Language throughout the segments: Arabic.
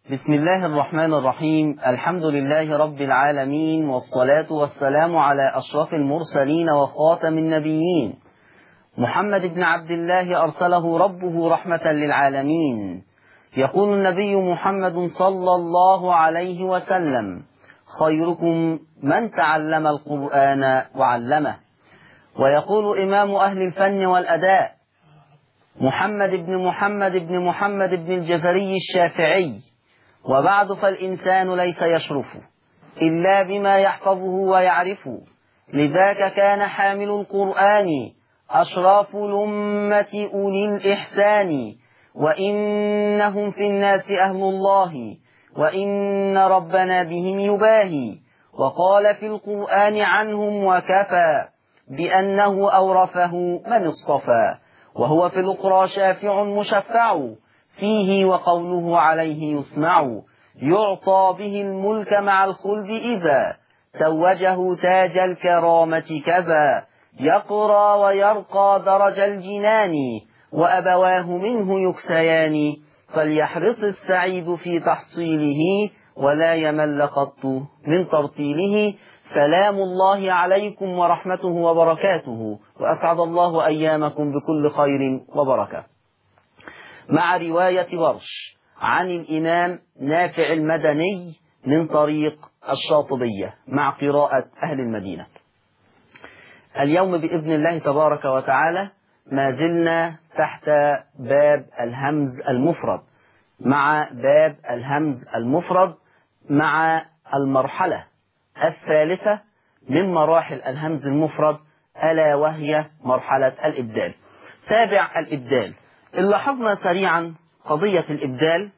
بسم الله الرحمن الرحيم. الحمد لله رب العالمين، والصلاة والسلام على أشرف المرسلين وخاتم النبيين محمد بن عبد الله أرسله ربه رحمة للعالمين. يقول النبي محمد صلى الله عليه وسلم: خيركم من تعلم القرآن وعلمه. ويقول إمام أهل الفن والأداء محمد بن محمد بن الجزري الشافعي: وبعد فالإنسان ليس يشرف إلا بما يحفظه ويعرفه، لذاك كان حامل القرآن أشراف الأمة أولي الإحسان، وإنهم في الناس أهل الله، وإن ربنا بهم يباهي، وقال في القرآن عنهم وكفى بأنه أورثه من اصطفى، وهو في الأخرى شافع مشفع فيه، وقوله عليه يسمع، يعطى به الملك مع الخلد إذا توجه تاج الكرامة كذا، يقرى ويرقى درج الجنان، وأبواه منه يكسيان، فليحرص السعيد في تحصيله، ولا يمل قط من ترتيله. سلام الله عليكم ورحمته وبركاته، وأسعد الله أيامكم بكل خير وبركة. مع رواية ورش عن الإمام نافع المدني من طريق الشاطبية مع قراءة أهل المدينة. اليوم بإذن الله تبارك وتعالى ما زلنا تحت باب الهمز المفرد، مع باب الهمز المفرد مع المرحلة الثالثة من مراحل الهمز المفرد، ألا وهي مرحلة الإبدال. تابع الإبدال. لاحظنا سريعا قضية الإبدال.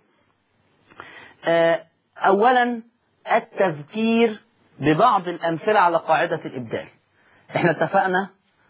أولا التذكير ببعض الأمثلة على قاعدة الإبدال. احنا اتفقنا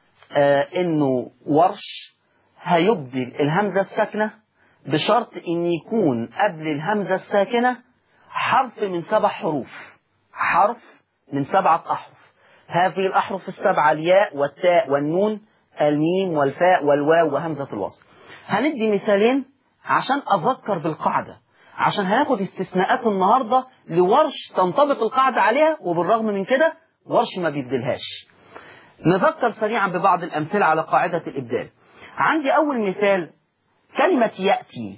انه ورش هيبدل الهمزة الساكنة بشرط ان يكون قبل الهمزة الساكنة حرف من 7 حروف، حرف من 7 أحرف. هذه الأحرف السبعة: الياء والتاء والنون، الميم والفاء والواو وهمزة الوصل. هندي مثالين عشان أذكر بالقاعدة، عشان هناخد استثناءات النهاردة لورش تنطبق القاعدة عليها، وبالرغم من كده ورش ما بيبدلهاش. نذكر سريعا ببعض الأمثلة على قاعدة الإبدال. عندي أول مثال كلمة يأتي.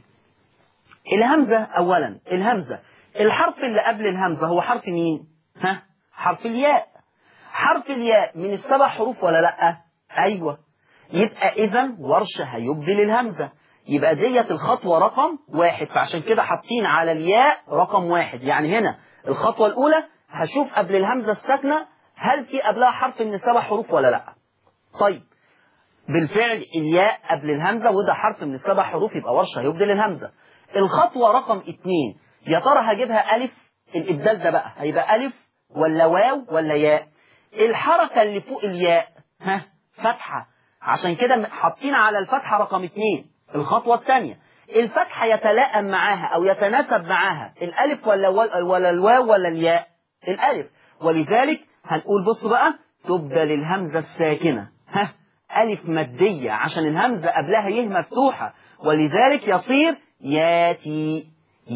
الهمزة أولا، الهمزة الحرف اللي قبل الهمزة هو حرف مين؟ حرف الياء. حرف الياء من 7 حروف ولا لأ؟ أيوة. يبقى إذن ورش هيبدل الهمزة، يبقى ديت الخطوة رقم 1، فعشان كده حاطين على الياء رقم 1. يعني هنا الخطوة الأولى هشوف قبل الهمزة الساكنة هل في قبلها حرف من 7 حروف ولا لأ. طيب بالفعل الياء قبل الهمزة وده حرف من 7 حروف، يبقى ورش هيبدل الهمزة. الخطوة رقم 2، يا ترى هجيبها ألف؟ الإبدال ده بقى هيبقى ألف ولا واو ولا ياء؟ الحركة اللي فوق الياء فتحة، عشان كده حاطين على الفتحة رقم 2. الخطوة الثانية الفتحة يتلائم معاها أو يتناسب معاها الألف ولا الواو ولا الياء؟ الألف. ولذلك هنقول بصوا بقى: تبدل الهمزة الساكنة ألف مادية عشان الهمزة قبلها يه مفتوحة، ولذلك يصير ياتي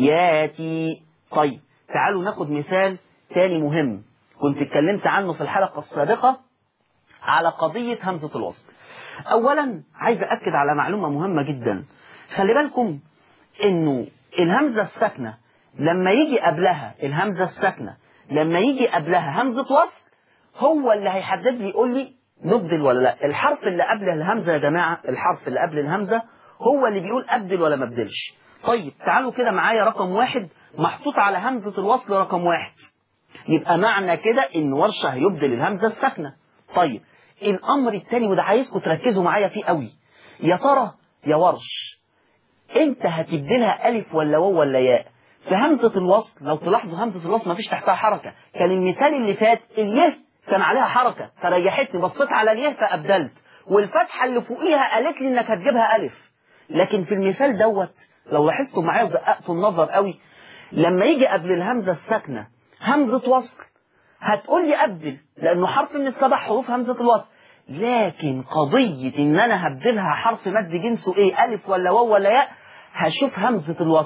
ياتي. طيب تعالوا ناخد مثال تاني مهم كنت اتكلمت عنه في الحلقة السابقة على قضية همزة الوصل. أولا عايز أكد على معلومة مهمة جدا. خلي بالكم إنه الهمزة الساكنة لما يجي قبلها الهمزة الساكنة لما يجي قبلها همزة وصل هو اللي هيحدد لي يقول لي نبدل ولا لا. الحرف اللي قبل الهمزة يا جماعة، الحرف اللي قبل الهمزة هو اللي بيقول أبدل ولا ما أبدلش. طيب تعالوا كده معايا رقم 1 محطوط على همزة الوصل رقم 1، يبقى معنى كده إن ورشة هيبدل الهمزة الساكنة. طيب الأمر الثاني وده عايزكم تركزوا معايا فيه قوي، يا ترى يا ورش أنت هتبدلها ألف ولا واو ولا ياء؟ في همزة الوصل لو تلاحظوا همزة الوصل ما فيش تحتها حركة. كان المثال اللي فات اليه كان عليها حركة فريحتني، بصيت على اليه فأبدلت، والفتحة اللي فوقيها قالت لي إنك هتجيبها ألف. لكن في المثال دوت لو لاحظتوا معايا ودققتوا النظر قوي، لما يجي قبل الهمزة الساكنة همزة وصل هتقول لي أبدل لأنه حرف من 7 حروف همزة الوصل. لكن قضية إن أنا هبدلها حرف مد جنسه إيه، ألف ولا واو ولا ياء، هشوف همزة الوصل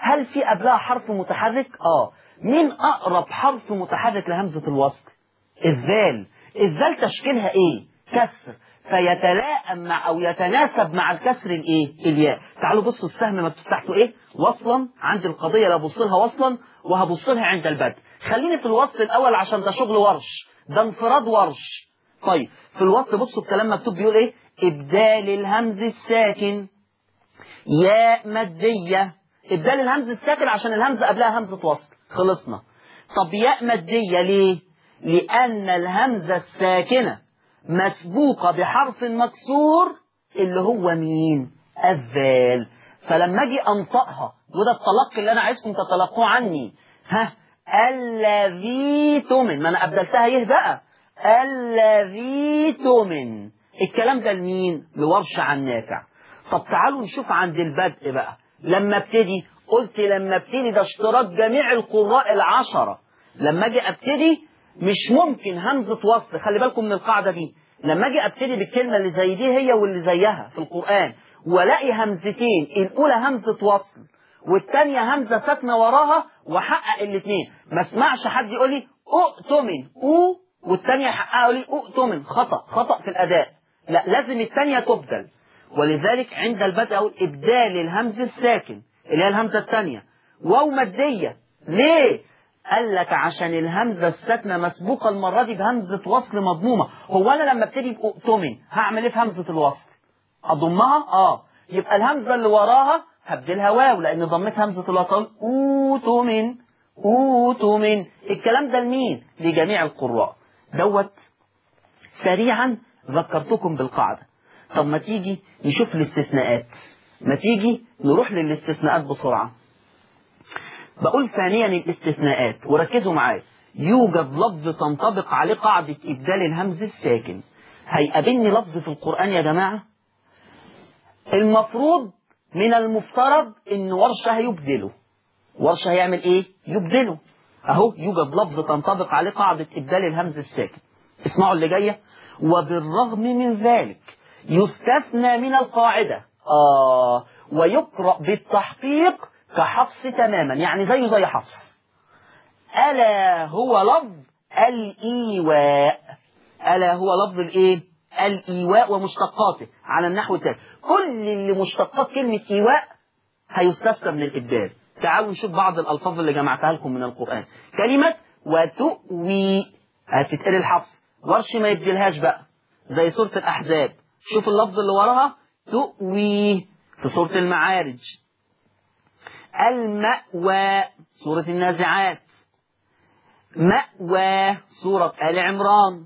هل في قبلها حرف متحرك؟ مين أقرب حرف متحرك لهمزة الوصل؟ الذال. الذال تشكيلها إيه؟ كسر، فيتلائم مع أو يتناسب مع الكسر الإيه؟ الياء. تعالوا بصوا السهم مكتوب تحته إيه؟ وصلا. عند القضية لا أبص لها وصلا وهبص لها عند البدء. خليني في الوصل الأول عشان ده شغل ورش، ده انفراد ورش. طيب في الوصل بصوا الكلام مكتوب بيقول إيه؟ إبدال الهمز الساكن ياء مادية. إبدال الهمز الساكن عشان الهمزة قبلها همزة وصل. خلصنا. طب ياء مادية ليه؟ لأن الهمزة الساكنة مسبوقة بحرف مكسور اللي هو مين؟ الذال. فلما أجي أنطقها، وده التلقي اللي أنا عايزكم تتلقوه عني، الذي تؤمن، ما أنا أبدلتها يه بقى، الذي تؤمن. الكلام ده لمين؟ لورش عن نافع. طب تعالوا نشوف عند البدء بقى. لما ابتدي قلت لما ابتدي ده اشتراك جميع القراء العشرة. لما اجي ابتدي مش ممكن همزة وصل، خلي بالكم من القاعدة دي. لما اجي ابتدي بالكلمة اللي زي دي هي واللي زيها في القرآن والاقي همزتين، الاولى همزة وصل والثانية همزة ساكنة وراها واحقق الاثنين، ما اسمعش حد يقول لي اؤتمن والثانية يحققها يقول لي اؤتمن، خطأ في الاداء. لا، لازم الثانية تبدل. ولذلك عند البدء أقول إبدال الهمز الساكن اللي هي الهمزة الثانية واو مادية. ليه؟ قال لك عشان الهمزة الساكنة مسبوقة المرة دي بهمزة وصل مضمومة. هو أنا لما ابتدي بأؤتمن هعمل إيه في همزة الوصل؟ أضمها؟ يبقى الهمزة اللي وراها هبدلها واو لأن ضمت همزة الوصل. أوتمن. الكلام ده لمين؟ لجميع القراء. دوت سريعا ذكرتكم بالقاعدة. طب ما تيجي نشوف الاستثناءات، ما تيجي نروح للاستثناءات بسرعة. بقول ثانيا الاستثناءات وركزوا معايا. يوجد لفظ تنطبق عليه قاعدة إبدال الهمز الساكن. هيقابلني لفظ في القرآن يا جماعة المفروض من المفترض إن ورشة هيبدله. ورشة هيعمل إيه؟ يبدله. أهو يوجد لفظ تنطبق عليه قاعدة إبدال الهمز الساكن. اسمعوا اللي جاية. وبالرغم من ذلك يستثنى من القاعدة ويقرأ بالتحقيق كحفص تماما، يعني زي حفص. ألا هو لفظ الإيواء. ألا هو لفظ الإيه؟ الإيواء ومشتقاته على النحو التالي. كل اللي مشتقات كلمة إيواء هيستثنى من الإبدال. تعالوا نشوف بعض الألفاظ اللي جمعتها لكم من القرآن. كلمة وتؤوي هتتقري الحفص، ورش ما يبدلهاش بقى زي سورة الأحزاب. شوف اللفظ اللي وراها تؤوي في سورة المعارج. المأوى سورة النازعات. مأوى سورة آل عمران.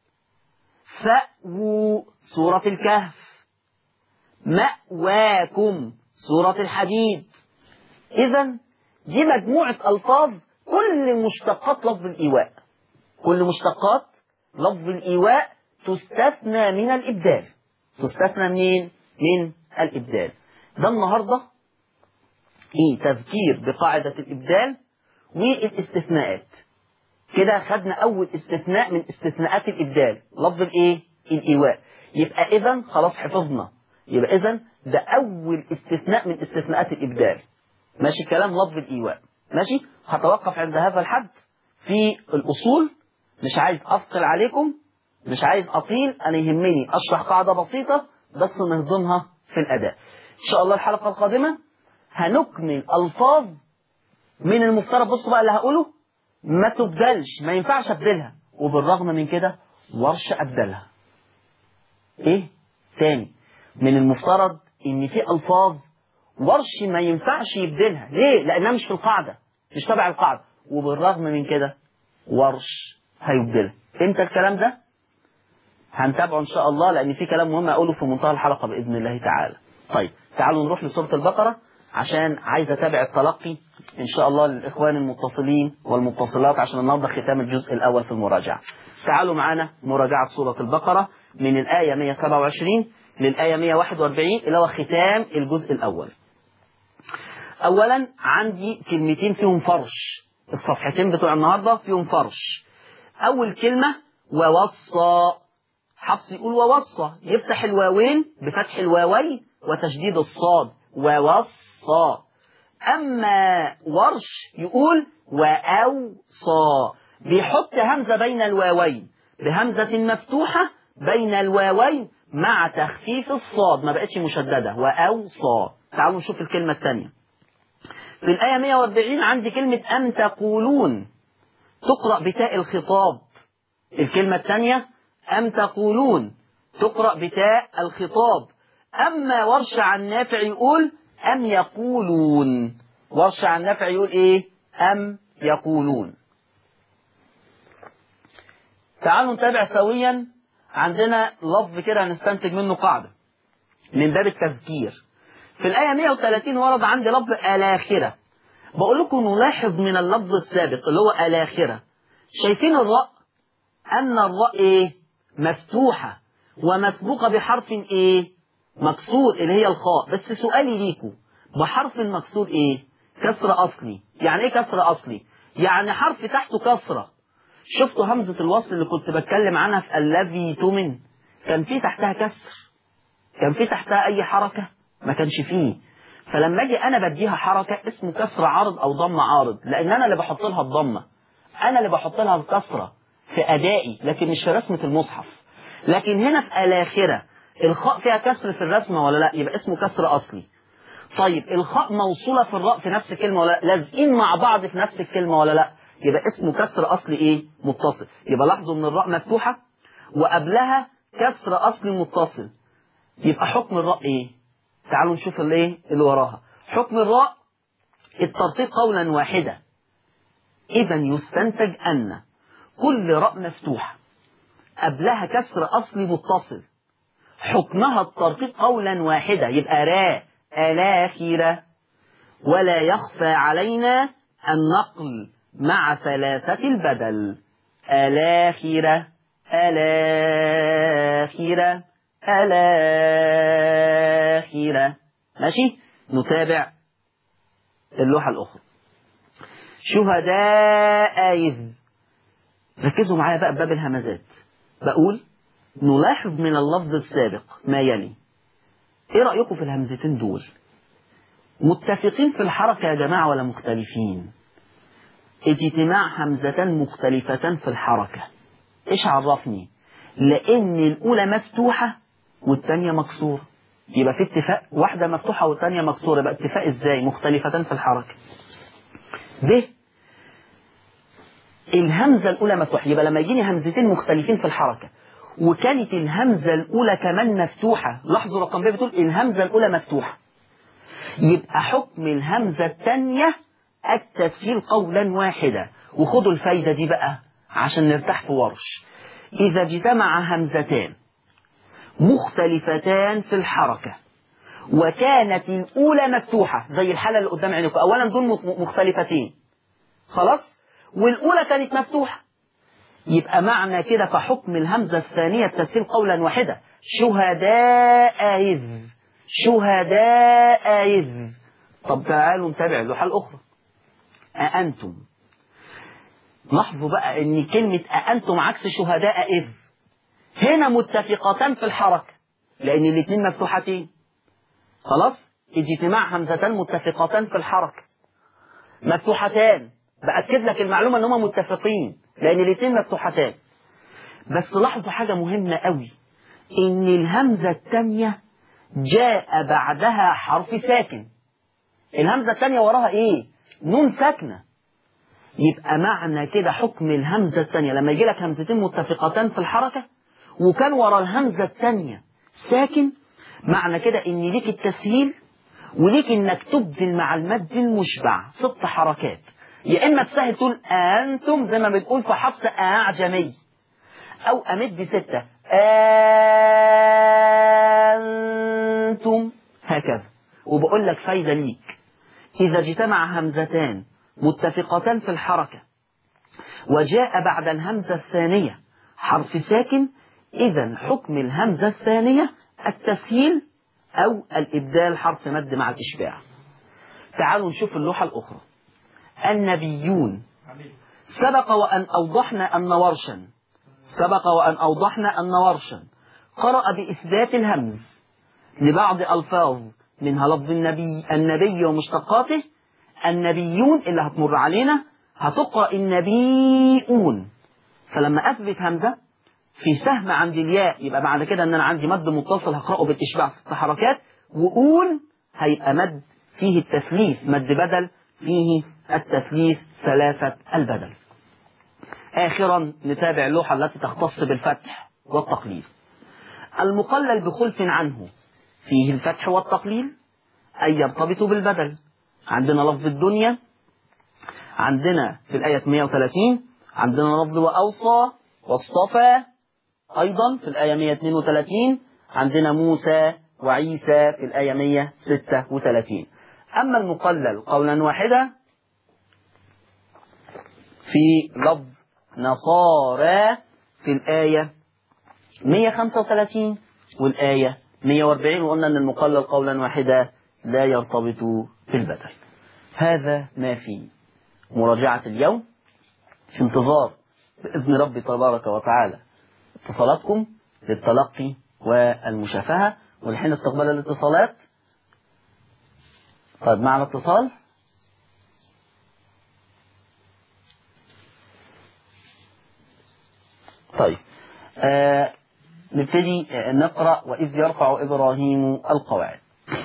فأووا سورة الكهف. مأواكم سورة الحديد. إذن دي مجموعة ألفاظ كل مشتقات لفظ الإيواء. كل مشتقات لفظ الإيواء تستثنى من الإبدال. تستثنى منين؟ من الإبدال. ده النهاردة تذكير بقاعدة الإبدال والاستثناءات. كده خدنا أول استثناء من استثناءات الإبدال، لفظ الإيه؟ الإيواء. يبقى إذن خلاص حفظنا. يبقى إذن ده أول استثناء من استثناءات الإبدال. ماشي الكلام؟ لفظ الإيواء. ماشي؟ هتوقف عند هذا الحد في الأصول. مش عايز أثقل عليكم، مش عايز أطيل، أنا يهمني أشرح قاعدة بسيطة بس نهضمها في الأداء. إن شاء الله الحلقة القادمة هنكمل ألفاظ من المفترض، بصوا بقى اللي هقوله ما تبدلش، ما ينفعش أبدلها، وبالرغم من كده ورش أبدلها. تاني، من المفترض إن في ألفاظ ورش ما ينفعش يبدلها. ليه؟ لأنها مش في القاعدة، مش تبع القاعدة، وبالرغم من كده ورش هيبدلها. امتى الكلام ده؟ هنتابعه إن شاء الله، لأن في كلام مهم أقوله في منتهى الحلقة بإذن الله تعالى. طيب تعالوا نروح لسورة البقرة عشان عايز أتابع التلقي إن شاء الله للإخوان المتصلين والمتصلات عشان النهارده ختام الجزء الأول في المراجعة. تعالوا معانا مراجعة سورة البقرة من الآية 127 للآية 141 اللي هو ختام الجزء الأول. أولا عندي كلمتين فيهم فرش، الصفحتين بتوع النهارده فيهم فرش. أول كلمة ووصى، حفص يقول ووصى، يفتح الواوين بفتح الواوي وتشديد الصاد، ووصى. أما ورش يقول وأوصى، بيحط همزة بين الواوين بهمزة مفتوحة بين الواوين مع تخفيف الصاد، ما بقتش مشددة، وأوصى. تعالوا نشوف الكلمة الثانية في الآية 140. عندي كلمة أم تقولون تقرأ بتاء الخطاب. الكلمة الثانية أم تقولون تقرأ بتاء الخطاب. أما ورش عن نافع يقول أم يقولون. ورش عن نافع يقول إيه؟ أم يقولون. تعالوا نتابع سويا. عندنا لفظ كده هنستنتج منه قاعدة من باب التذكير. في الآية 130 ورد عندي لفظ الآخرة. بقول لكم نلاحظ من اللفظ السابق اللي هو الآخرة، شايفين الراء؟ أن الراء إيه؟ مفتوحة ومسبوقة بحرف إيه؟ مكسور اللي هي الخاء. بس سؤالي ليكم، بحرف مكسور إيه؟ كسر أصلي. يعني إيه كسر أصلي؟ يعني حرف تحته كسرة. شفتوا همزة الوصل اللي كنت بتكلم عنها في الذي تؤمن؟ كان في تحتها كسر؟ كان في تحتها أي حركة؟ ما كانش فيه. فلما أجي أنا بديها حركة اسمه كسر عارض أو ضم عارض، لأن أنا اللي بحط لها الضمة، أنا اللي بحط لها الكسرة في أدائي، لكن مش في رسمة المصحف. لكن هنا في الآخرة الخاء فيها كسر في الرسمة ولا لا؟ يبقى اسمه كسر أصلي. طيب الخاء موصولة في الراء في نفس الكلمة ولا لا؟ لازقين مع بعض في نفس الكلمة ولا لا؟ يبقى اسمه كسر أصلي إيه؟ متصل. يبقى لاحظوا إن الراء مفتوحة وقبلها كسر أصلي متصل. يبقى حكم الراء إيه؟ تعالوا نشوف اللي وراها. حكم الراء الترتيب قولا واحدا. إذا يستنتج أن كل راء مفتوحة قبلها كسر أصلي متصل حكمها الترتيب قولا واحدا، يبقى راء الآخرة. ولا يخفى علينا النقل مع ثلاثة البدل. الآخرة الآخرة الآخرة. ماشي؟ نتابع اللوحة الأخرى. شهداء إذ. ركزوا معايا بقى بباب الهمزات. بقول نلاحظ من اللفظ السابق ما يلي. ايه رأيكم في الهمزتين دول؟ متفقين في الحركة يا جماعة ولا مختلفين؟ اجتماع همزتان مختلفتان في الحركة. ايش عرفني؟ لأن الأولى مفتوحة والثانية مكسورة، يبقى في اتفاق. واحدة مفتوحة والثانية مكسورة، يبقى اتفاق ازاي؟ مختلفتان في الحركة. ب الهمزة الأولى مفتوحة، يبقى لما يجيني همزتين مختلفين في الحركة وكانت الهمزة الأولى كمان مفتوحة، لاحظوا رقم ب بتقول الهمزة الأولى مفتوحة، يبقى حكم الهمزة الثانية التسهيل قولا واحدا. وخدوا الفايدة دي بقى عشان نرتاح في ورش. إذا اجتمع همزتان مختلفتان في الحركة وكانت الأولى مفتوحة زي الحالة اللي قدام عينكم، أولا دول مختلفتين خلاص، والأولى كانت مفتوحة، يبقى معنى كده فحكم الهمزة الثانية التسهيل قولا واحدا. شهداء إذ شهداء إذ. طب تعالوا نتابع اللوحة الأخرى. أأنتم. لاحظوا بقى ان كلمة أأنتم عكس شهداء إذ. هنا متفقتان في الحركة لأن الاثنين مفتوحتين. خلاص؟ اجتماع همزتان متفقتان في الحركة مفتوحتان. بأكد لك المعلومة ان هم متفقين لأن الاثنين مفتوحتان. بس لاحظوا حاجة مهمة قوي، ان الهمزة الثانية جاء بعدها حرف ساكن. الهمزة الثانية وراها ايه؟ نون ساكنة. يبقى معنى كده حكم الهمزة الثانية لما يجي لك همزتين متفقتان في الحركة وكان ورا الهمزة الثانية ساكن، معنى كده ان ليك التسهيل وليك انك تبدل مع المد المشبع 6 حركات. يا اما تسهل تقول أنتم زي ما بتقول في حفص أعجمي، او امد 6 أنتم هكذا. وبقول لك فايدة ليك، إذا اجتمع همزتان متفقتان في الحركة وجاء بعد الهمزة الثانية حرف ساكن، إذا حكم الهمزة الثانية التسهيل أو الإبدال حرف مد مع الإشباع. تعالوا نشوف اللوحة الأخرى. النبيون. سبق وأن أوضحنا أن ورشا قرأ بإثبات الهمز لبعض ألفاظ منها لفظ النبي ومشتقاته النبيون اللي هتمر علينا هتقرأ النبيون. فلما أثبت همزة في سهم عند الياء يبقى بعد كده ان انا عندي مد متصل هقرأه بالإشباع 6 حركات، وقول هيبقى مد فيه التثليث، مد بدل فيه التثليث 3 البدل. آخرا نتابع اللوحة التي تختص بالفتح والتقليل. المقلل بخلف عنه فيه الفتح والتقليل أي يرتبط بالبدل. عندنا لفظ الدنيا، عندنا في الآية 130 عندنا لفظ وأوصى واصطفى، أيضا في الآية 132 عندنا موسى وعيسى في الآية 136. أما المقلل قولا واحدا في لفظ نصارى في الآية 135 والآية 140، وقلنا أن المقلل قولا واحدا لا يرتبط بالبدل. هذا ما في مراجعة اليوم، في انتظار بإذن ربي تبارك وتعالى اتصالاتكم للتلقي والمشافهة، والحين استقبال الاتصالات. طيب معنا اتصال. طيب نبتدي نقرأ وإذ يرفع إبراهيم القواعد.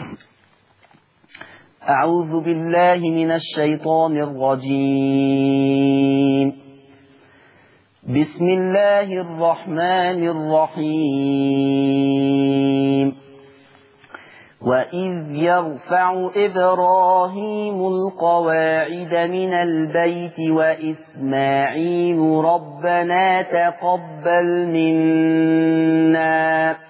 أعوذ بالله من الشيطان الرجيم. بسم الله الرحمن الرحيم. وإذ يرفع إبراهيم القواعد من البيت وإسماعيل ربنا تقبل منا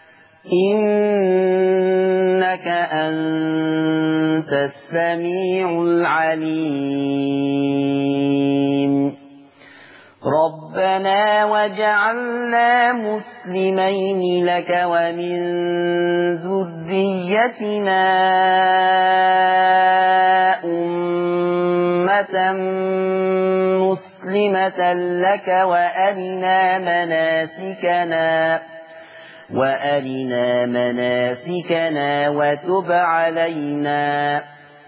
إنك أنت السميع العليم. ربنا وجعلنا مسلمين لك ومن ذريتنا أمة مسلمة لك وأرنا مناسكنا وتب علينا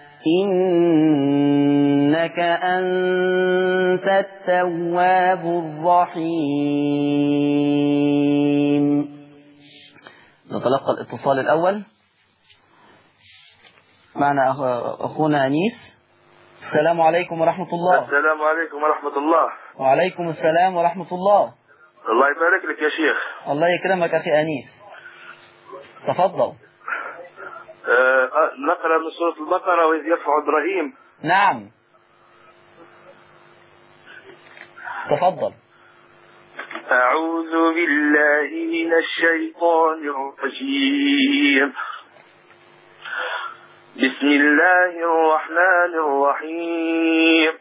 إنك أنت التواب الرحيم. نتلقى الاتصال الأول. معنا أخونا أنيس. السلام عليكم ورحمة الله. السلام عليكم ورحمة الله. وعليكم السلام ورحمة الله. الله يبارك لك يا شيخ. الله يكرمك أخي أنيس، تفضل. نقرأ من سورة البقرة وإذ يرفع إبراهيم. نعم تفضل. أعوذ بالله من الشيطان الرجيم. بسم الله الرحمن الرحيم.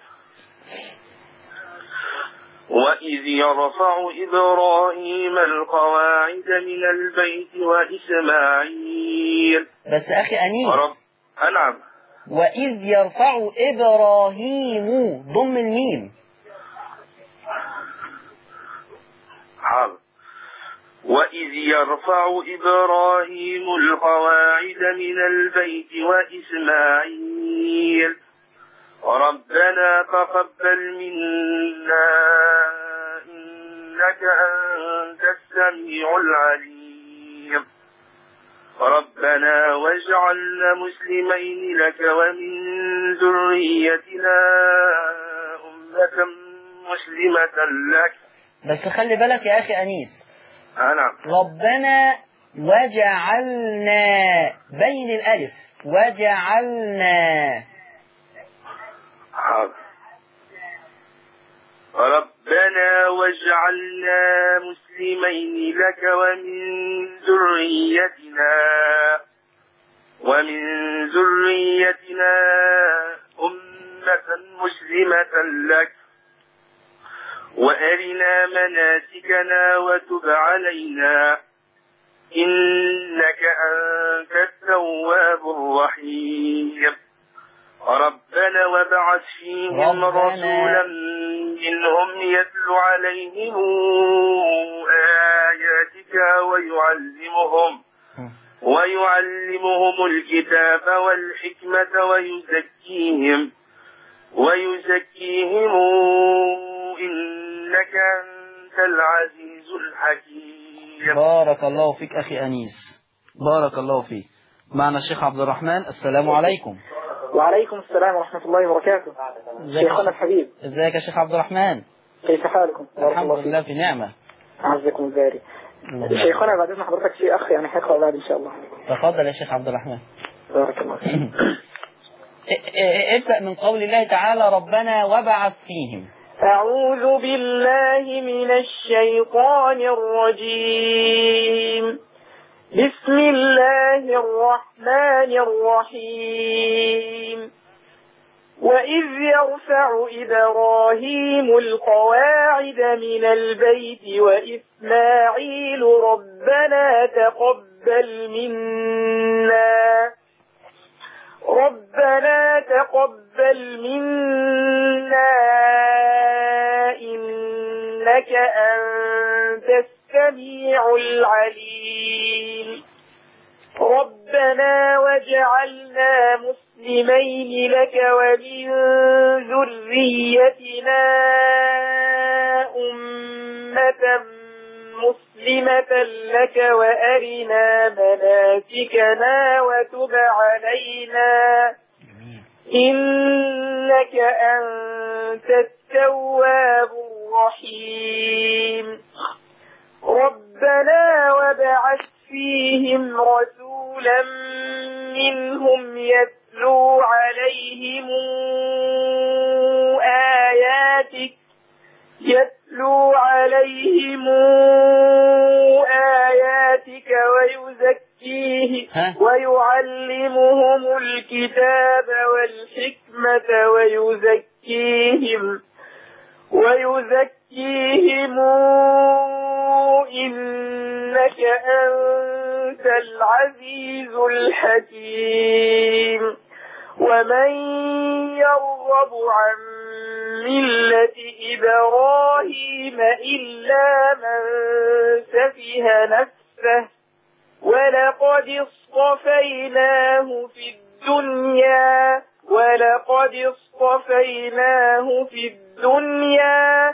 وإذ يرفع إبراهيم القواعد من البيت وإسماعيل. بس أخي أنيس. نعم. وإذ يرفع إبراهيم ضم الميم. حاضر. وإذ يرفع إبراهيم القواعد من البيت وإسماعيل ربنا تقبل منا إنك أنت السميع العليم. ربنا واجعلنا مسلمين لك ومن ذريتنا أمة مسلمة لك. بس خلي بالك يا أخي أنيس. نعم. ربنا وجعلنا بين الألف وجعلنا. حاضر. ربنا واجعلنا مسلمين لك ومن ذريتنا أمة مسلمة لك وأرنا مناسكنا وتب علينا إنك أنت التواب الرحيم. ربنا وابعث فيهم رسولا منهم يتلو عليهم آياتك ويعلمهم الكتاب والحكمة ويزكيهم إنك أنت العزيز الحكيم. بارك الله فيك أخي أنيس، بارك الله فيك. معنا الشيخ عبد الرحمن. السلام عليكم. وعليكم السلام ورحمة الله وبركاته. شيخنا الحبيب، ازيك يا شيخ عبد الرحمن؟ كيف حالكم؟ الحمد لله في نعمة. عزكم الباري. شيخنا بعد إذن حضرتك في أخ يعني حيقرأ بعد إن شاء الله. تفضل يا شيخ عبد الرحمن. بارك الله فيك. ابدأ من قول الله تعالى ربنا وابعث فيهم. أعوذ بالله من الشيطان الرجيم. بسم الله الرحمن الرحيم. وإذ يرفع إبراهيم القواعد من البيت وإسماعيل ربنا تقبل منا إنك أنت السميع العليم. ربنا واجعلنا مسلمين لك ومن ذريتنا أمة مسلمة لك وأرنا مناسكنا وتب علينا إنك أنت التواب الرحيم. ربنا وابعث فيهم رسولا منهم يتلو عليهم آياتك ويعلمهم الكتاب والحكمة ويزكيهم إنك أنت العزيز الحكيم. ومن يرغب عن ملة إبراهيم إلا من سفه نفسه ولقد اصطفيناه في الدنيا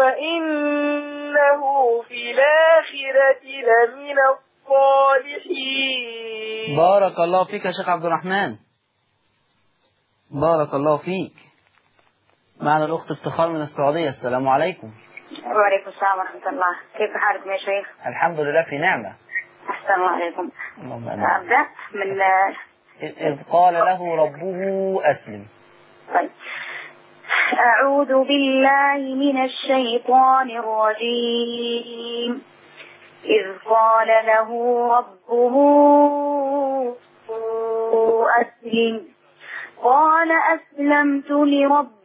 وإنه في الآخرة لمن الصالحين. بارك الله فيك يا شيخ عبد الرحمن، بارك الله فيك. معنا الأخت افتخار من السعودية. السلام عليكم. وعليكم السلام ورحمة الله. كيف حالكم يا شيخ؟ الحمد لله في نعمة. أحسن الله عليكم. أبدأ من إذ قال له ربه أسلم. طيب. أعوذ بالله من الشيطان الرجيم. إذ قال له ربه أسلم قال أسلمت لرب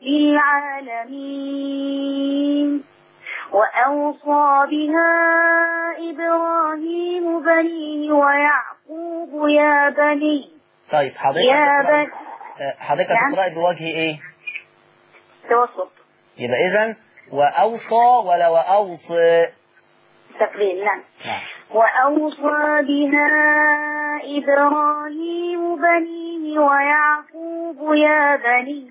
العالمين. وأوصى بها إبراهيم بنيه ويعقوب يا بني. طيب حضرتك هتقرأي بوجه إيه؟ توسط. يبقى إذن وأوصى ولا وأوصى؟ تقليل. نعم. وأوصى بها إبراهيم بنيه ويعقوب يا بني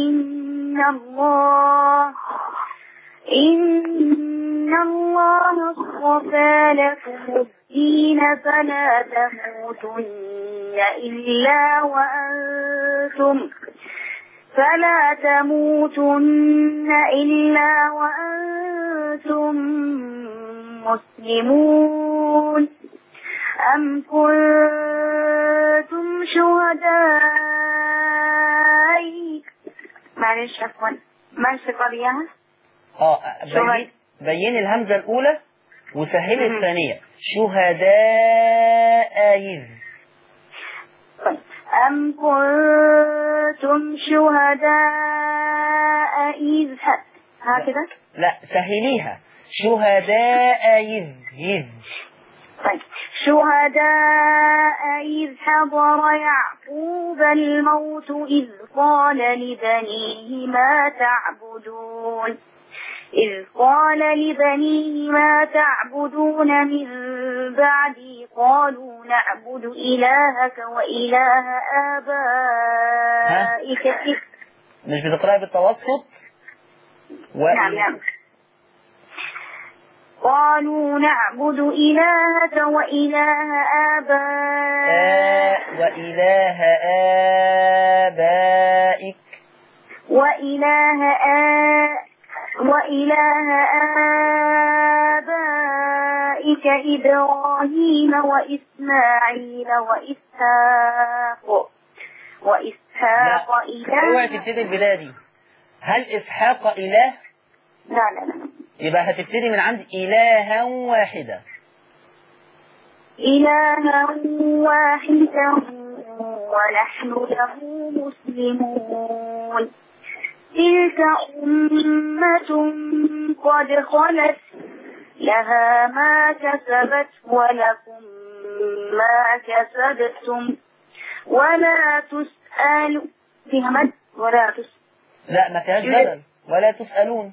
إن الله اصطفى لكم الدين فلا تموتن إلا وأنتم مسلمون. أم كنتم شهداء معلش عفوا معلش قضيها بين الهمزة الأولى وسهل الثانية شهداء إذ. أم كنتم شهداء إذ هكذا؟ لا سهليها شهداء إذ. طيب شهداء إذ حضر يعقوب الموت إذ قال لبنيه ما تعبدون إذ قال لبنيه ما تعبدون من بعدي قالوا نعبد إلهك وإله آبائك مش بتقرأي بالتوسط؟ نعم. قالوا نعبد إلهك وإله آبائك وإله آبائك إبراهيم وإسماعيل وإسحاق إله. اوعي تبتدي البلادي. هل إسحاق إله؟ لا. يبقى هتبتدي من عند إلها واحدة. إلها واحدا ونحن له مسلمون. تلك أمة قد خلت لها ما كسبت ولكم ما كسبتم ولا تسألوا فيها مد لا ما فيهاش بدل ولا تسألون.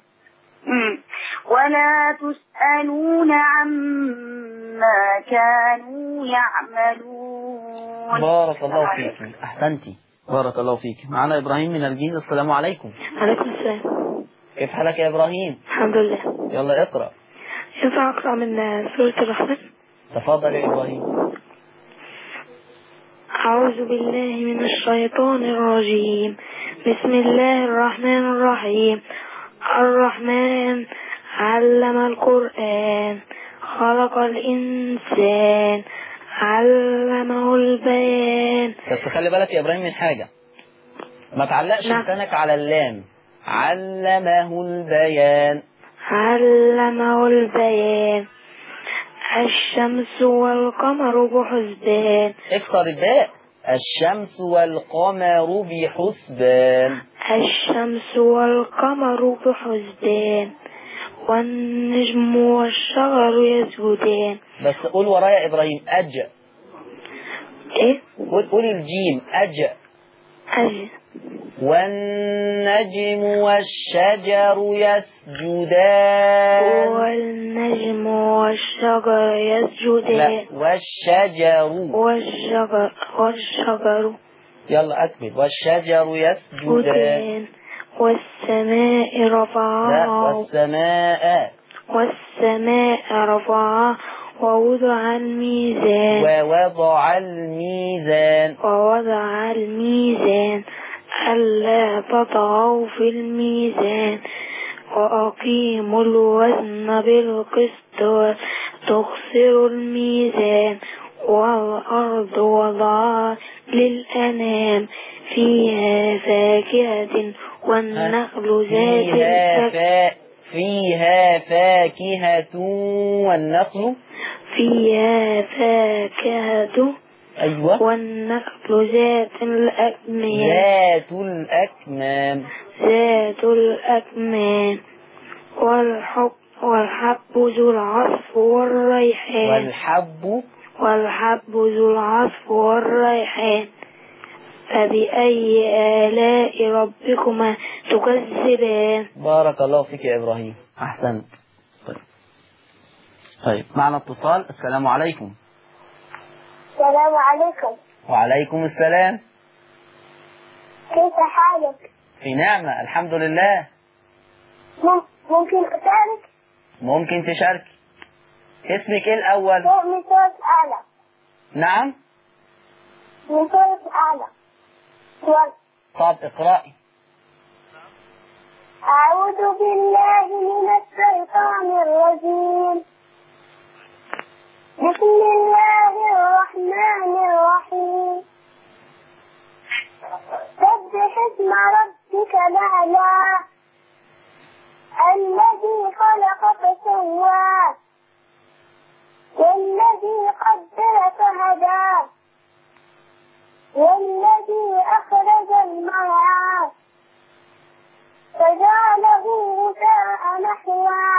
ولا تسألون عما كانوا يعملون. بارك الله فيك، أحسنتي، بارك الله فيك. معنا إبراهيم من الجيزة. السلام عليكم. عليكم السلام. كيف حالك يا إبراهيم؟ الحمد لله. يلا اقرأ. ينفع أقرأ من سورة الرحمن؟ تفضل يا إبراهيم. أعوذ بالله من الشيطان الرجيم. بسم الله الرحمن الرحيم. الرحمن علم القرآن خلق الإنسان علمه البيان. بس خلي بالك يا إبراهيم من حاجة، ما تعلقش لسانك على اللام. علمه البيان. علمه البيان. الشمس والقمر بحسبان. اكسر الباء. الشمس والقمر بحسبان. الشمس والقمر بحسبان والنجم والشجر يسجدان. بس قول ورايا يا إبراهيم أج. إيه؟ قول الجيم أج. والنجم والشجر يسجدان. والنجم والشجر يسجدان. لا والشجر يلا أكمل. والشجر يسجدان. والسماء رفعها. لا والسماء رفعها ووضع الميزان ألا تطغوا في الميزان وأقيموا الوزن بالقسط وتخسروا الميزان والأرض وضعها للأنام فيها فاكهة والنخل فيها فاكهة والنخل. فيها فاكهة. أيوة. والنخل ذات الأكمام. والحب ذو العصف والريحان. فبأي آلاء ربكما تكذبان. بارك الله فيك يا إبراهيم، أحسنت. طيب معنا اتصال. السلام عليكم. السلام عليكم. وعليكم السلام. كيف حالك؟ في نعمة الحمد لله. ممكن أشارك؟ ممكن تشارك. اسمك ايه الأول؟ من سورة أعلى. نعم؟ من سورة أعلى. طب اقرأي. أعوذ بالله من الشيطان الرجيم. بسم الله الرحمن الرحيم. سبح اسم ربك الأعلى الذي خلق فسوى والذي قدر فهدى والذي أخرج المرعى فجعله غثاء نحوا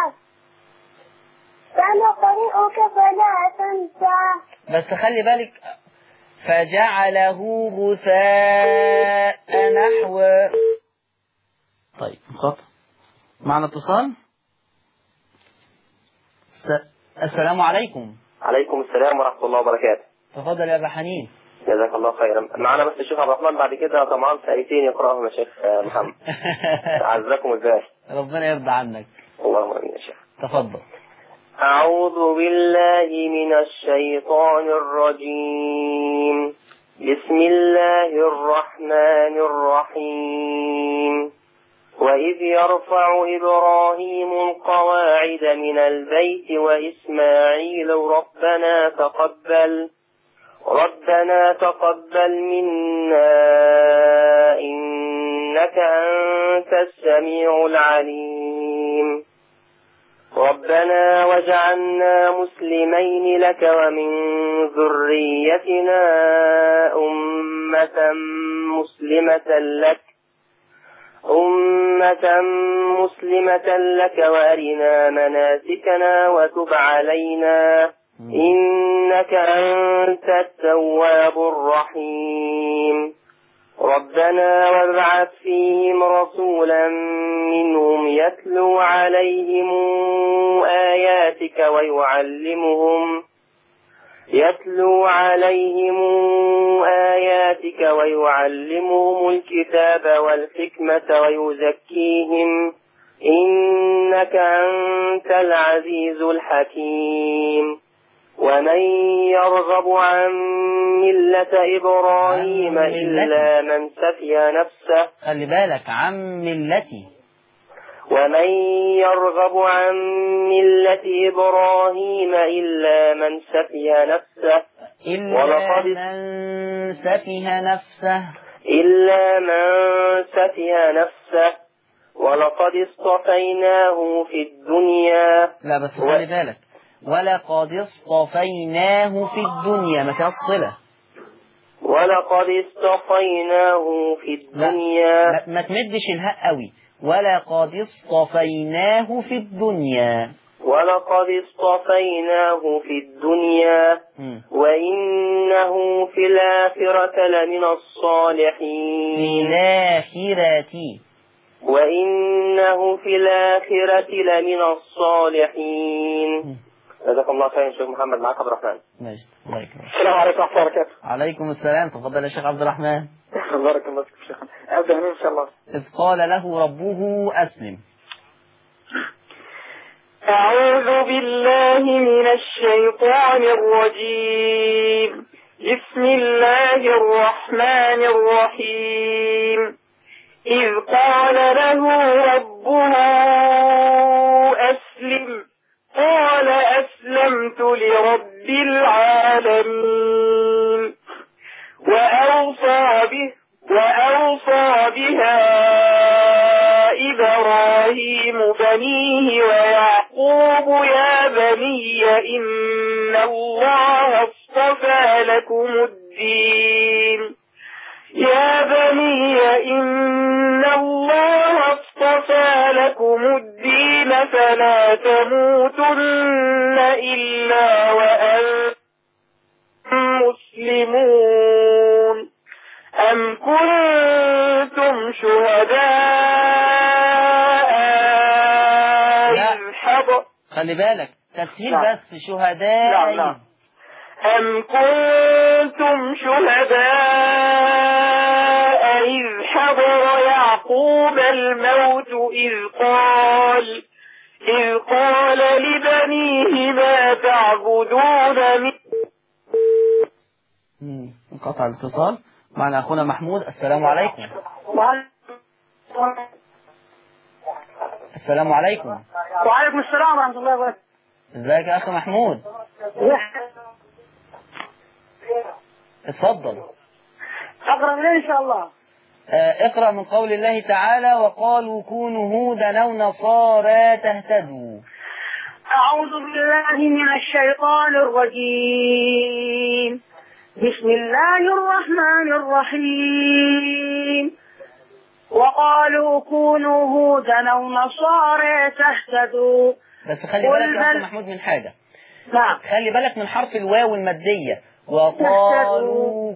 سنقرئك فلا تنسى. بس خلي بالك فجعله غثاء نحوا. طيب خط. معنا اتصال. السلام عليكم. عليكم السلام ورحمة الله وبركاته. تفضل يا أبا حنين. جزاك الله خيرا. معنا بس الشيخ عبد الرحمن بعد كده طبعا في آيتين يقرأهم يا شيخ محمد. أعزكم الله. ربنا يرضى عنك. اللهم آمين يا شيخ. تفضل. أعوذ بالله من الشيطان الرجيم. بسم الله الرحمن الرحيم. وإذ يرفع إبراهيم القواعد من البيت وإسماعيل ربنا تقبل منا إنك أنت السميع العليم. ربنا وجعلنا مسلمين لك ومن ذريتنا أمة مسلمة لك وأرنا مناسكنا وتب علينا إنك أنت التواب الرحيم. ربنا وابعث فيهم رسولا منهم يتلو عليهم آياتك ويعلمهم الكتاب والحكمة ويزكيهم إنك أنت العزيز الحكيم. ومن يرغب عن ملة إبراهيم إلا من سفه نفسه. خلي بالك عن ملتي. ومن يرغب عن ملة إبراهيم إلا من سفه نفسه. ولقد اصطفيناه في الدنيا. لا بس خلي بالك ولقد اصطفيناه في الدنيا ما فيهاش صلة. ولقد اصطفيناه في الدنيا. لا ما تمدش الهاء قوي. ولقد اصطفيناه في الدنيا. وإنه في الآخرة لمن الصالحين. جزاك الله خير. شيخ محمد معك عبد الرحمن. ماشي. الله يكرمك. السلام عليكم ورحمة الله وبركاته. عليكم السلام. تفضل يا شيخ عبد الرحمن. بارك الله فيك شيخ. أبدأ إن شاء الله. إذ قال له ربه أسلم. أعوذ بالله من الشيطان الرجيم. بسم الله الرحمن الرحيم. إذ قال له ربه أسلم قال أسلمت لرب العالمين. وأوصى بها إبراهيم بنيه ويعقوب يا بني إن الله اصطفى لكم الدين فلا تموتن إلا وأنتم مسلمون. أم كنتم شهداء إذ حضر. خلي بالك تسهيل بس شهداء. نعم. أم كنتم شهداء إذ حضر يعقوب الموت إذ قال لبنيه ما تعبدون من. انقطع الاتصال. معنا أخونا محمود. السلام عليكم. السلام عليكم. وعليكم السلام ورحمة الله وبركاته. ازيك يا أخي محمود؟ اتفضل. أقرأ من إن شاء الله. اقرأ من قول الله تعالى وقالوا كونوا هودا أو نصارى تهتدوا. أعوذ بالله من الشيطان الرجيم. بسم الله الرحمن الرحيم. وقالوا كونوا هودا أو نصارى تهتدوا. بس خلي بالك يا أخي محمود من حاجة. نعم. خلي بالك من حرف الواو المادية. وقالوا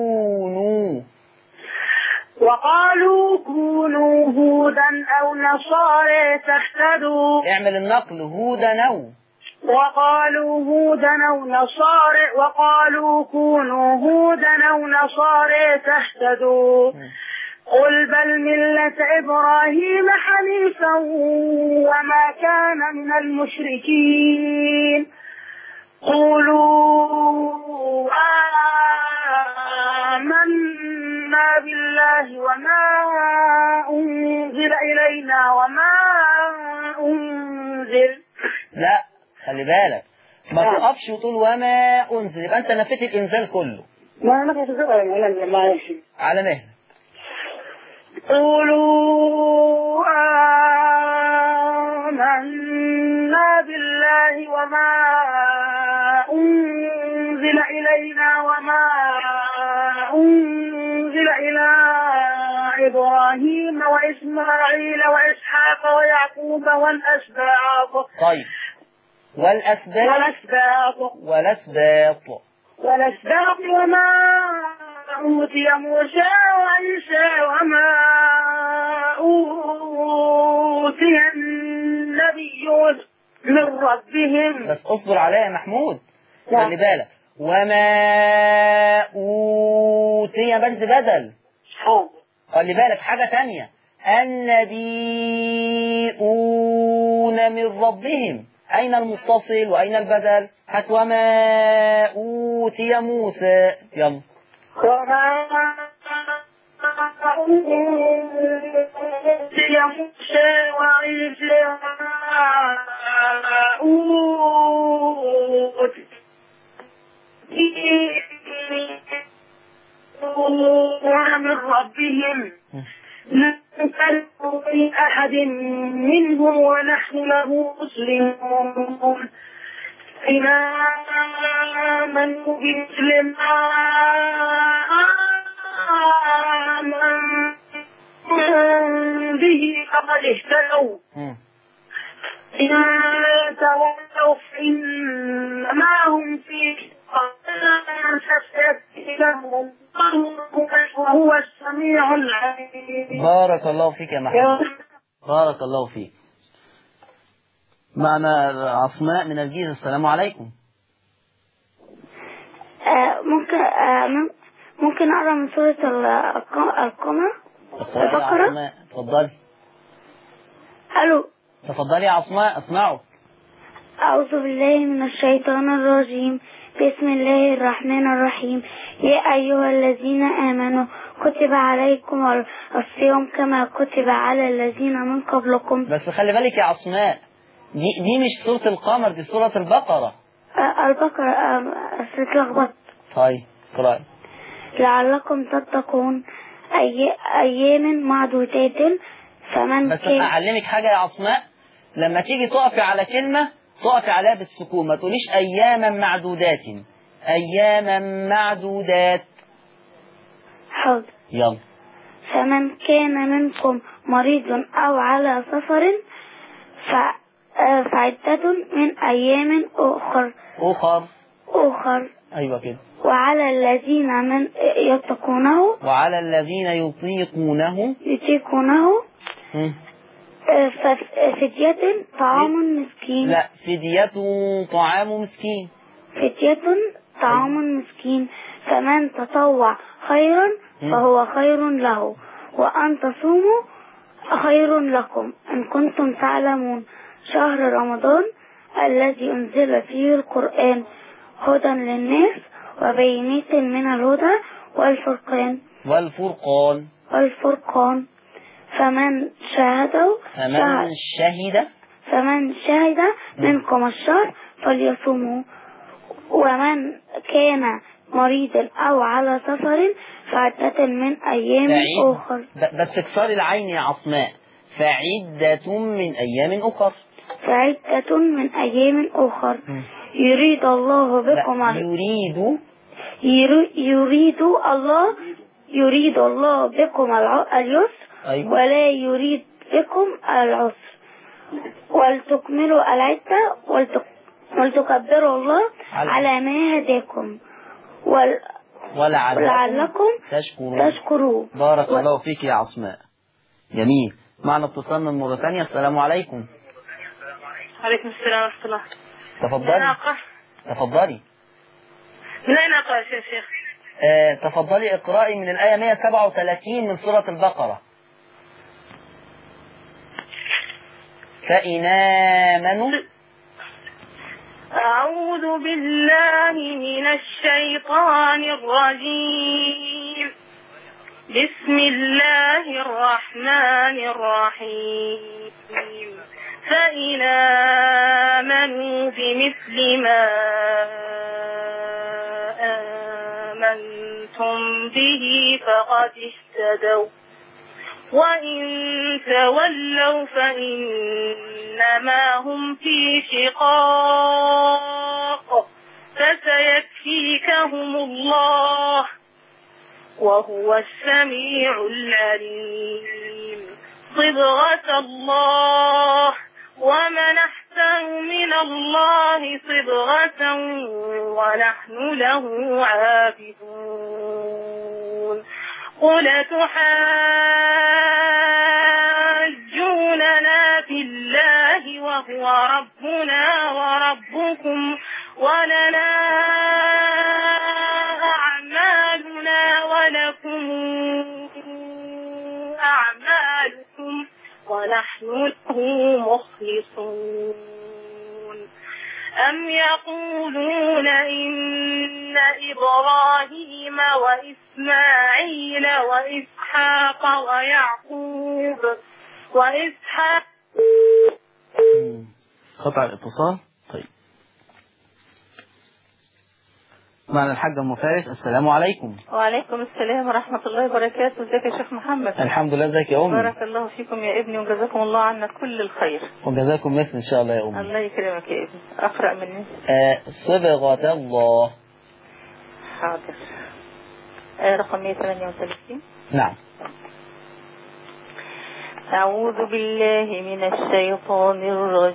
كونوا هودا أو نصارى تهتدوا. اعمل النقل هودا أو. وقالوا هودا أو نصارى وقالوا كونوا هودا أو نصارى تهتدوا قل بل ملة إبراهيم حنيفا وما كان من المشركين قولوا آمنا بالله وما أنزل إلينا وما أنزل. لا خلي بالك ما تقفش وتقول وما أنزل، يبقى أنت نفيت الإنزال كله. ما نفيت الإنزال على مهلك. قولوا آمنا بالله وما أنزل إلينا وما أنزل إلى إبراهيم وإسماعيل وإسحاق ويعقوب والأسباط. طيب والأسباط وما أوتي موسى وعيسى وما أوتي النبيون من ربهم. بس اصبر عليا يا محمود، خلي بالك وما أوتي بنت بدل. خلي بالك حاجة تانية، النبيون من ربهم، أين المتصل وأين البدل؟ هات وما أوتي موسى. يلا وما أوتي موسى وعيسى من ربهم لا نفرق في أحد منهم ونحن له مسلمون. آمنوا بمثل ما آمنوا به فقد اهتدوا إن تولوا فإنما هم في وهو السميع العليم. بارك الله فيك يا محمود، بارك الله فيك. معنا عصماء من الجيزة. السلام عليكم. ممكن أقرأ من سورة القمر البقرة؟ تفضلي. ألو تفضلي يا عصماء اسمعوا. أعوذ بالله من الشيطان الرجيم. بسم الله الرحمن الرحيم. يا أيها الذين آمنوا كتب عليكم الصيام كما كتب على الذين من قبلكم. بس خلي بالك يا عصماء، دي مش سورة القمر، دي سورة البقرة. البقرة اتلخبطت. طيب قرأي. لعلكم تتقون أيام معدودات فمن بس أعلمك حاجة يا عصماء، لما تيجي تقفي على كلمة تقفي عليها بالسكون، ما تقوليش أياما معدودات، أياما معدودات. حاضر. يلا. فمن كان منكم مريض أو على سفر فعدة من أيام أخر. أيوة كده. وعلى الذين من يتقونه وعلى الذين يطيقونه فدية طعام مسكين. لا، فدية طعام مسكين. فدية طعام مسكين. فمن تطوع خيرا فهو خير له وأن تصوموا خير لكم إن كنتم تعلمون. شهر رمضان الذي أنزل فيه القرآن هدى للناس وبينات من الهدى والفرقان. فمن شهد منكم الشهر فليصوموا. ومن كان مريضا أو على سفر فعدة من أيام أخر. بس اكسري العين يا عصماء. فعدة من أيام أخر. يريد الله بكم يريد الله بكم اليسر. أيوة. ولا يريد بكم العسر ولتكملوا العدة ولتكبروا الله على ما هداكم ولعلكم تشكرون. بارك الله فيك يا عصماء. جميل. معنا اتصال من موريتانيا. السلام عليكم. عليكم السلام ورحمة الله. تفضلي. تفضلي. من أين أقرأ يا شيخ؟ تفضلي اقرأي من الآية 137 من سورة البقرة. فإن آمنوا. أعوذ بالله من الشيطان الرجيم. بسم الله الرحمن الرحيم. فإن آمنوا بمثل ما آمنتم به فقد اهتدوا وإن تولوا فإنما هم في شقاق فسيكفيكهم الله وهو السميع العليم. صبغة الله ومن أحسن من الله صبغة ونحن له عابدون. قل تحاجوننا في الله وهو ربنا وربكم ولنا أعمالنا ولكم أعمالكم ونحن له مخلصون. أم يقولون إن إبراهيم وإسماعيل وإسحاق ويعقوب وإسحاق. قطع الاتصال. طيب معنا الحاجة أم فارس. السلام عليكم. وعليكم السلام ورحمة الله وبركاته. ازيك يا شيخ محمد؟ الحمد لله. ازيك يا أمي؟ بارك الله فيكم يا ابني وجزاكم الله عنا كل الخير. وجزاكم مثل إن شاء الله يا أمي. الله يكرمك يا ابني. أقرأ مني. صبغة الله. حاضر. رقم 138. نعم. أعوذ بالله من الشيطان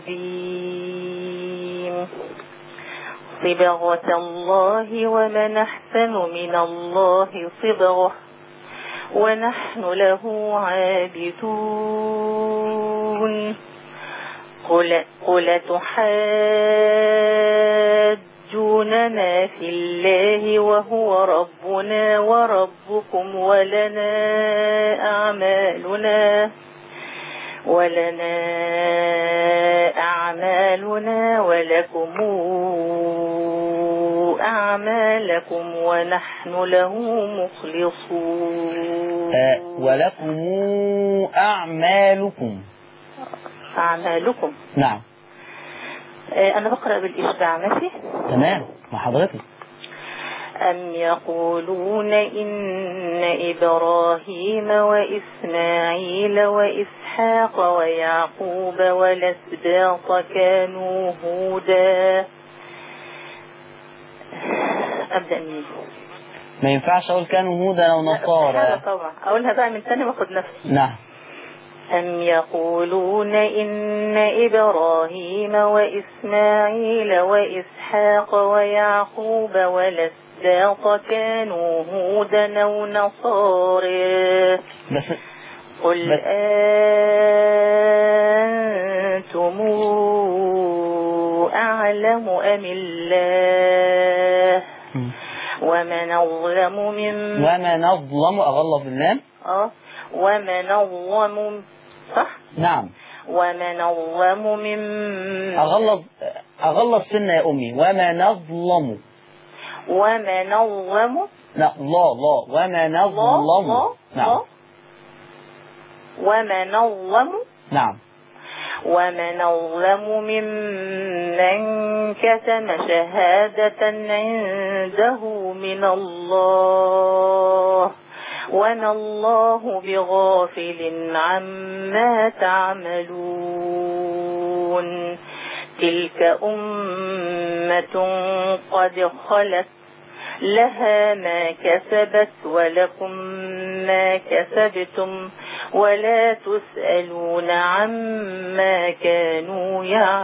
الرجيم. صبغة الله ومن أحسن من الله صبغة ونحن له عابدون. قل تحاجوننا في الله وهو ربنا وربكم ولنا أعمالنا ولكم أعمالكم ونحن له مخلصون. ولكم أعمالكم. نعم. أنا بقرأ بالإشباع ماشي؟ تمام مع حضرتك. أم يقولون إن إبراهيم وإسماعيل وإسحاق ويعقوب والأسباط كانوا هودا. أبدأ مني. ما ينفعش أقول كانوا هودا أو نصارى. طبعا أقولها بقى من ثاني وأخذ نفسي. نعم. أم يقولون إن إبراهيم وإسماعيل وإسحاق ويعقوب والأسباط كانوا هودا أو نصارى. قل أنتم أعلم أم الله ومن أظلم أغلظ اللام. ومن أظلم صح؟ نعم. ومن أظلم ممن أغلظ سنة يا أمي. ومن أظلم. لا ومن أظلم. نعم. ومن أظلم. نعم. ومن أظلم ممن كتم شهادة عنده من الله وما الله بغافل عما تعملون. تلك أمة قد خلت لها ما كسبت ولكم ما كسبتم ولا تسألون عما كانوا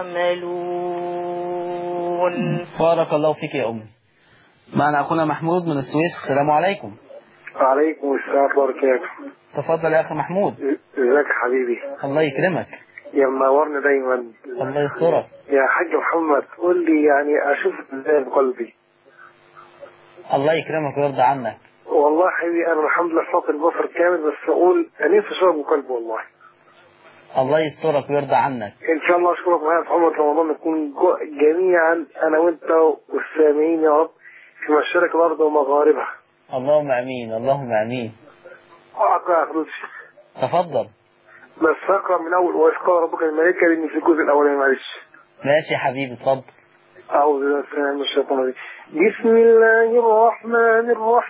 يعملون. بارك الله فيك يا أمي. معنا أخونا محمود من السويس. السلام عليكم. وعليكم السلام وبركاته. تفضل يا أخي محمود. ازيك يا حبيبي؟ الله يكرمك. يا منورنا دايما. الله يسترك. يا حاج محمد قول لي يعني اشوف ازاي بقلبي. الله يكرمك ويرضى عنك. والله حبيبي انا الحمد لله فاقد البصر كامل، بس اقول انا نفسي اشوف بقلبي والله. الله يسترك ويرضى عنك. ان شاء الله اشكرك معايا في عمر رمضان نكون جميعا انا وانت والسامعين يا رب في مشارق الارض ومغاربها. اللهم امين اللهم امين. اقرا يا فضيلة. تفضل. بس اقرا من اول واذ قال ربك الملائكه لان في الجزء الاولاني معلش. ماشي يا حبيبي اتفضل. أعوذ بالله من الشيطان الرجيم. بسم الله الرحمن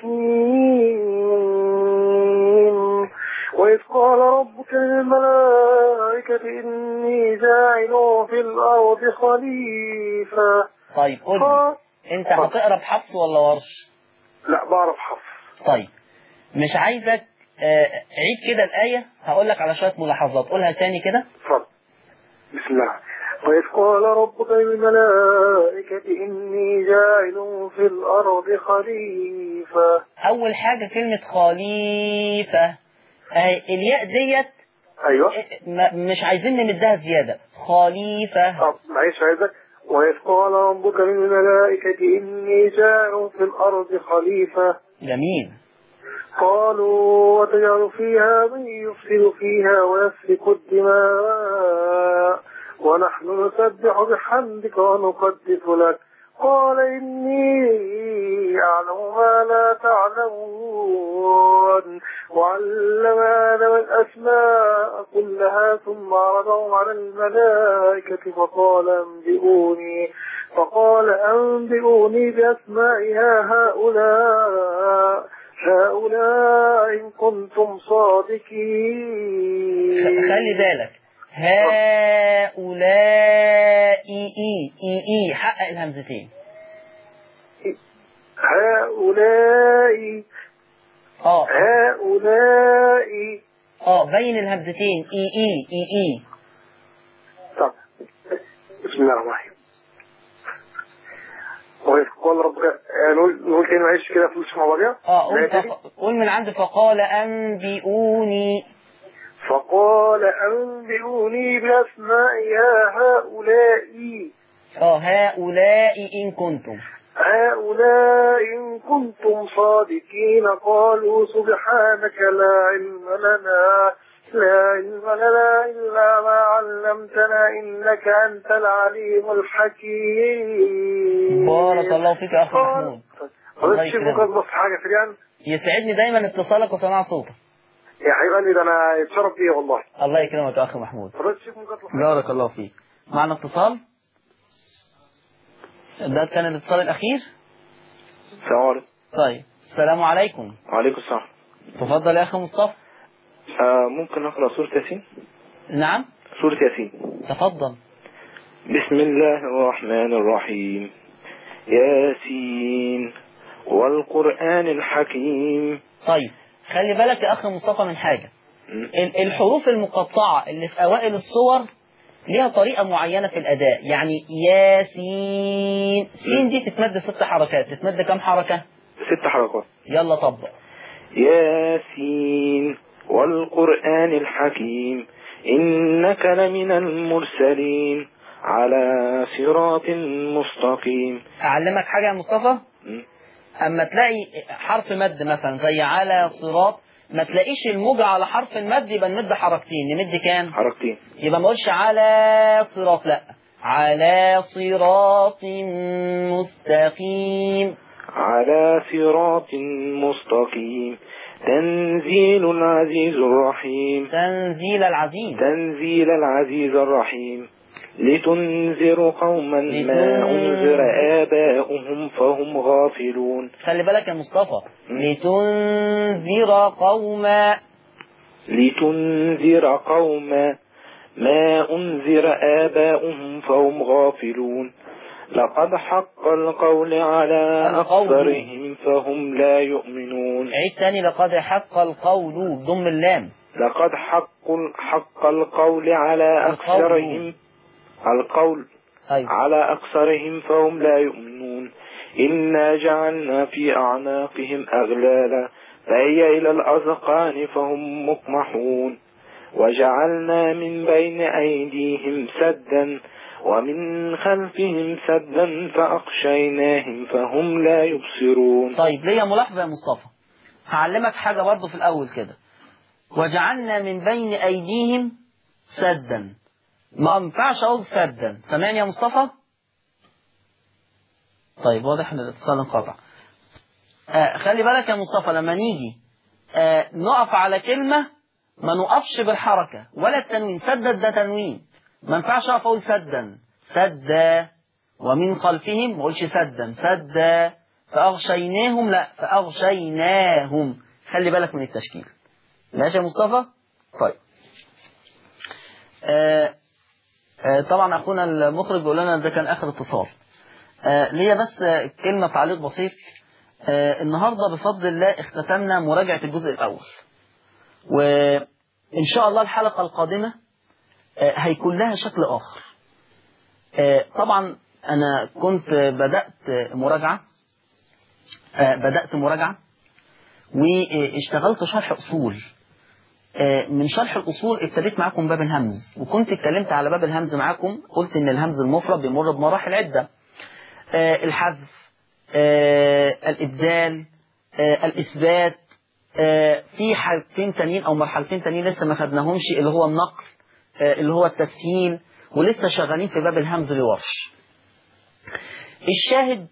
الرحيم. وإذ قال ربك للملائكة إني جاعل في الأرض خليفة. طيب قول لي أنت هتقرا بحفص ولا ورش؟ لا بعرف حفص. طيب مش عايزك عيد كده الآية، هقول لك على شوية ملاحظات، قولها تاني كده. اتفضل. بسم الله. وإذ قال ربك للملائكة إني جاعل في الأرض خليفة. أول حاجة كلمة خليفة، الياء ديت أيوة مش عايزين نمدها زيادة. خليفة. معلش عايزك. وإذ قال ربك للملائكة إني جاعل في الأرض خليفة. جميل. قالوا وتجعل فيها من يفسد فيها ويسفك الدماء ونحن نسبح بحمدك ونقدس لك. قال إني أعلم ما لا تعلمون. وعلم آدم الأسماء كلها ثم عرضهم على الملائكة فقال أنبئوني بأسماء هؤلاء إن كنتم صادقين. خلي بالك هؤلاء إي حقق الهمزتين. هؤلاء بين الهمزتين إي. طب بسم الله الرحمن الرحيم. وإذ قال ربك نقول تاني معلش كده فلوس مع بعضيها. قول من عند فقال أنبئوني بأسماء هؤلاء. هؤلاء إن كنتم صادقين. قالوا سبحانك لا علم لنا إلا ما علمتنا إنك أنت العليم الحكيم. بارك الله فيك يا أخي محمود. الله يكرمك. بس حاجة سريعا. يسعدني دايما اتصالك وسماع صوتك يا حبيبي. ده أنا اتشرف بيه والله. الله يكرمك يا أخي محمود. بارك الله فيك. معنا اتصال. ده كان الاتصال الأخير. السلام عليكم. طيب السلام عليكم. وعليكم السلام. تفضل يا أخي مصطفى. ممكن أقرأ سورة ياسين؟ نعم سورة ياسين. تفضل. بسم الله الرحمن الرحيم. ياسين والقرآن الحكيم. طيب خلي بالك يا أخي مصطفى من حاجة. الحروف المقطعة اللي في أوائل الصور ليها طريقة معينة في الأداء. يعني ياسين سين دي تتمد 6 حركات. تتمد كم حركة؟ 6 حركات. يلا طبق. ياسين والقرآن الحكيم إنك لمن المرسلين على صراط مستقيم. أعلمك حاجة يا مصطفى. أما تلاقي حرف مد مثلا زي على صراط، ما تلاقيش الموجة على حرف المد، يبقى نمد حركتين. نمد كام؟ حركتين. يبقى ما اقولش على صراط، لا على صراط مستقيم. على صراط مستقيم. تنزيل العزيز الرحيم. تنزيل العزيز الرحيم. لتنذر قوما ما أنذر آباؤهم فهم غافلون. خلي بالك يا مصطفى. لتنذر قوما ما أنذر آباؤهم فهم غافلون. لقد حق القول على أكثرهم فهم لا يؤمنون. عيد تاني. لقد حق القول ضم اللام. لقد حق القول على أكثرهم على أكثرهم فهم لا يؤمنون. إنا جعلنا في أعناقهم أغلالا فهي إلى الأذقان فهم مقمحون. وجعلنا من بين أيديهم سدا ومن خلفهم سدا فأغشيناهم فهم لا يبصرون. طيب ليا ملاحظة يا مصطفى، هعلمك حاجة برضو في الأول كده. وجعلنا من بين أيديهم سدا، ما ينفعش أقول سدا. سامعني يا مصطفى؟ طيب واضح ان الاتصال انقطع. خلي بالك يا مصطفى، لما نيجي نقف على كلمة ما نقفش بالحركة ولا التنوين. سدد ده تنوين، ما ينفعش اقف اقول سدا. سدا ومن خلفهم ما اقولش سدا. سدا فأغشيناهم، لا فأغشيناهم. خلي بالك من التشكيل. ماشي يا مصطفى؟ طيب طبعا اخونا المخرج بيقول لنا ده كان اخر اتصال. ليا بس كلمة تعليق بسيط. النهاردة بفضل الله اختتمنا مراجعة الجزء الأول، وإن شاء الله الحلقة القادمة هيكون لها شكل آخر. طبعا أنا كنت بدأت مراجعة واشتغلت شرح أصول. من شرح الأصول ابتديت معكم باب الهمز، وكنت اتكلمت على باب الهمز معكم. قلت إن الهمز المفرد بيمر بمراحل عدة: الحذف، الإبدال، الإثبات. في حالتين تانيين أو مرحلتين تانيين لسه ما خدناهمش، اللي هو النقل، اللي هو التسهيل، ولسه شغالين في باب الهمز لورش. الشاهد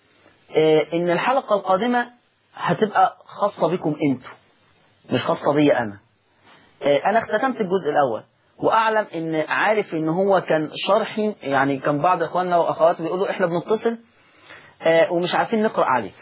إن الحلقة القادمة هتبقى خاصة بكم أنتوا، مش خاصة بي أنا. أنا اختتمت الجزء الأول، وأعلم إن عارف إن هو كان شرحي، يعني كان بعض إخواننا وأخواتي بيقولوا إحنا بنتصل ومش عارفين نقرأ عليك.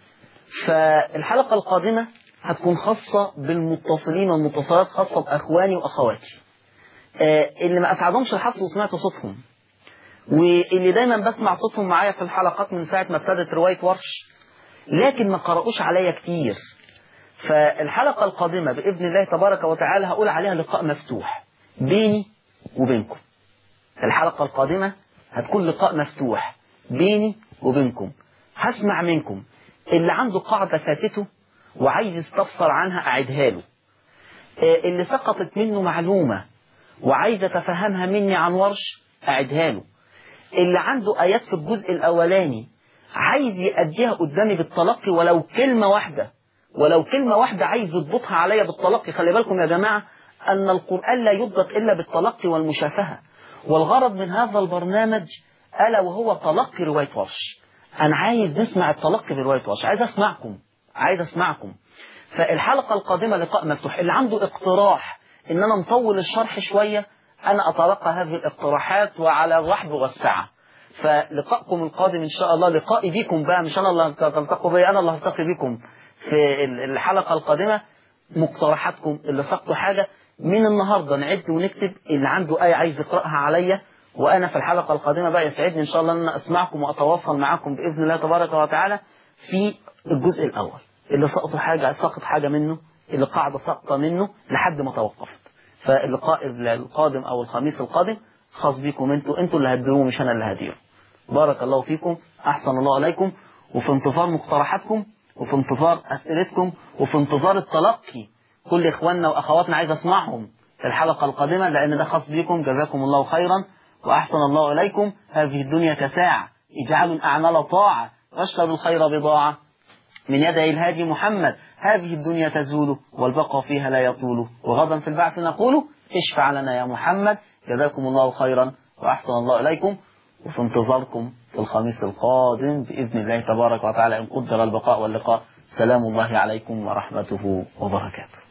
فالحلقة القادمة هتكون خاصة بالمتصلين والمتصلات، خاصة بأخواني وأخواتي اللي ما أسعدهمش الحظ وسمعت صوتهم، واللي دايما بسمع صوتهم معايا في الحلقات من ساعة ما ابتدت رواية ورش، لكن ما قرأوش عليا كتير. فالحلقة القادمة بإذن الله تبارك وتعالى هقول عليها لقاء مفتوح بيني وبينكم. الحلقة القادمة هتكون لقاء مفتوح بيني وبينكم. هسمع منكم اللي عنده قاعدة فاتته وعايز يستفسر عنها أعيدها له، اللي سقطت منه معلومة وعايز أتفهمها مني عن ورش أعيدها له، اللي عنده آيات في الجزء الأولاني عايز يأديها قدامي بالتلقي ولو كلمة واحدة عايز يضبطها عليا بالتلقي. خلي بالكم يا جماعة أن القرآن لا يضبط إلا بالتلقي والمشافهة، والغرض من هذا البرنامج ألا وهو تلقي رواية ورش. أنا عايز نسمع التلقي برواية ورش، عايز أسمعكم. فالحلقة القادمة لقاء مفتوح. اللي عنده اقتراح إن أنا نطول الشرح شوية، أنا أتلقى هذه الاقتراحات وعلى الرحب والسعة. فلقاءكم القادم إن شاء الله لقائي بكم بقى، مش أنا اللي تلتقوا بي، أنا اللي هلتقي بكم في الحلقة القادمة. مقترحاتكم اللي سقطوا حاجة من النهاردة نعد ونكتب، اللي عنده آية عايز يقرأها عليا، وأنا في الحلقة القادمة بقى يسعدني إن شاء الله أن أسمعكم وأتواصل معكم بإذن الله تبارك وتعالى في الجزء الأول. اللي سقط حاجة منه، اللي قاعدة سقطة منه لحد ما توقفت. فاللقاء القادم أو الخميس القادم خاص بكم انتوا اللي هتديروه مش أنا اللي هديره. بارك الله فيكم، أحسن الله عليكم، وفي انتظار مقترحاتكم، وفي انتظار أسئلتكم، وفي انتظار التلقي. كل إخواننا وأخواتنا عايز أسمعهم في الحلقة القادمة، لأن ده خاص بكم. جزاكم الله خيرا وأحسن الله إليكم. هذه الدنيا كساعة، اجعلوا الأعمال طاعة، واشتروا الخير بضاعة من يدي الهادي محمد. هذه الدنيا تزول والبقاء فيها لا يطول، وغدا في البعث نقول اشفع لنا يا محمد. جزاكم الله خيرا وأحسن الله إليكم، وفي انتظاركم في الخميس القادم بإذن الله تبارك وتعالى إن قدر البقاء واللقاء. سلام الله عليكم ورحمته وبركاته.